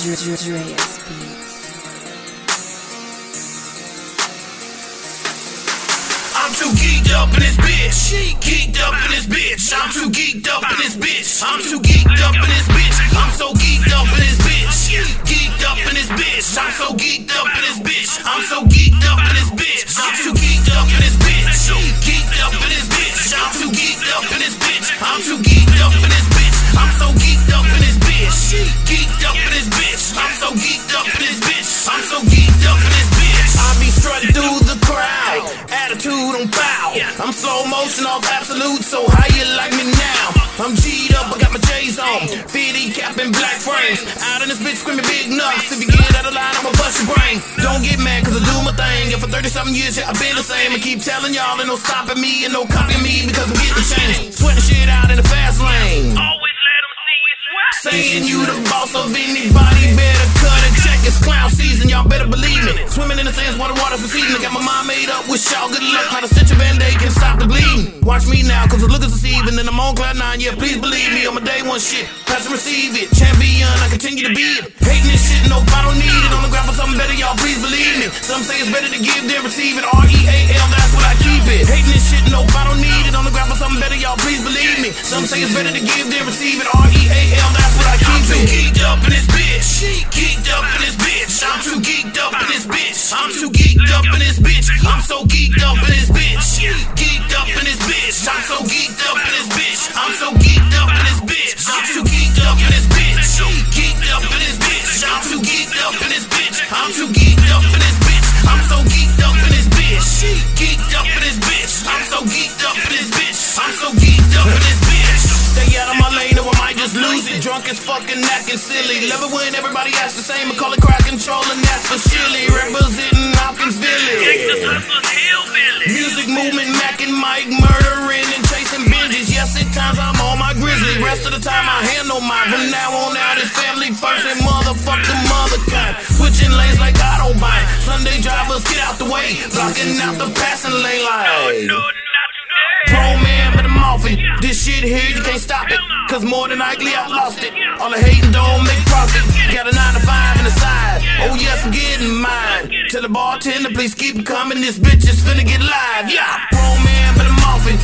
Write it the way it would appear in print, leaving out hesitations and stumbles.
Dreas Beats. I'm too geeked up in this bitch. Geeked up in this bitch. I'm too geeked up in this bitch. I'm too geeked up in this bitch. I'm so geeked up in this bitch. Geeked up in this bitch. I'm so geeked up in this bitch. I'm so geeked up in this bitch. I'm too geeked up in this bitch. Geeked up in this bitch. I'm too geeked up in this bitch. I'm too geeked up in this bitch. I'm so geeked up in this bitch. Geeked up in this bitch. I'm so geeked up in this bitch. I'm so geeked up in this bitch. I be strutting through the crowd, attitude on foul. I'm slow motion off absolute, so how you like me now? I'm G'd up, I got my J's on, fitty cap and black frames. Out in this bitch screaming big nuts. If you get out of line, I'ma bust your brain. Don't get mad cause I do my thing. And for 30-something years, yeah, I've been the same. I keep telling y'all ain't no stopping me and no copying me because I'm getting changed. Sweating shit out in the fast lane. Always let them see you sweat. Saying you the boss of anybody, better cut and check. It's clown season, y'all better believe me. Swimming in the sands while the water's receding. I got my mind made up with y'all. Good luck, how to stitch a band-aid can stop the bleeding. Watch me now, cause the look is deceiving. And I'm on cloud 9, yeah, please believe me. On my day one shit, pass and receive it. Champion, I continue to be it. Hating this shit, nope, I don't need it. On the ground for something better, y'all please believe me. Some say it's better to give than receive it. R-E-A-L, that's what I keep it. Hating this shit, nope, I don't need it. On the ground for something better, y'all please believe me. Some say it's better to give than receive it. R-E-A-L, that's what I keep it. I'm too geeked up in this bitch. Geeked up in this bitch. I'm too geeked up in this bitch. I'm too geeked up in this bitch. I'm so geeked up in this bitch. Geeked up in this bitch. I'm so geeked up in this bitch. I'm so geeked up in this bitch. I'm too geeked up in this bitch. Geeked up in this bitch. I'm too geeked up in this bitch. I'm too geeked up in this bitch. I'm so geeked up in this bitch. Geeked up in this bitch. I'm so geeked up in this bitch. I'm so geeked up in this bitch. Stay out of my lane or I might just lose it. Drunk as fucking acting silly. Love it when everybody acts the same. I call it crowd control and that's for Shirley. Representing Hopkins Village. Music movement, Mac and Mike, murdering and chasing binges. Yes, at times I'm on my grizzly. Rest of the time I handle mine. From now on out it's family first and motherfuck the mother kind. Switching lanes like Autobahn. Sunday drivers get out the way. Blocking out the passing lane like Bro man, but I'm off it. This shit here, you can't stop it. Cause more than likely I lost it. All the hating don't make profit. Got a 9 to 5 in the side. Oh yes, I'm getting mine. Tell the bartender, please keep it coming. This bitch is finna get live. Yeah, bro man, but I'm off it.